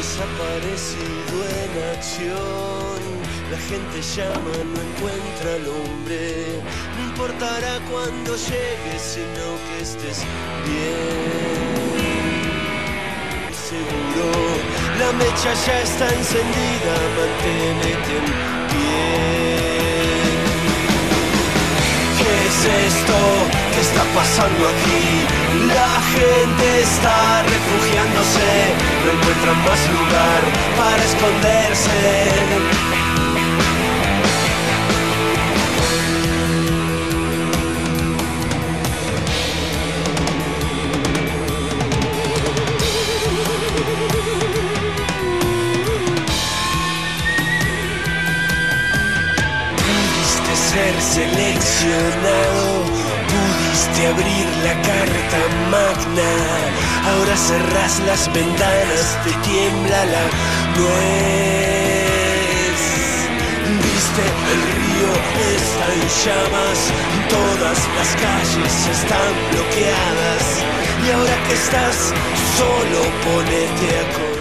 desaparecido en acción. La gente llama, no encuentra al hombre. No importará cuando llegues, sino que estés bien. Seguro, la mecha ya está encendida, manténete en pie. ¿Qué es esto? ¿Qué está pasando aquí? La gente está refugiándose, no encuentran más lugar para esconderse. Ser seleccionado, pudiste abrir la carta magna. Ahora cerrás las ventanas, te tiembla la nuez. Viste, el río está en llamas, todas las calles están bloqueadas. Y ahora que estás solo, ponete a correr.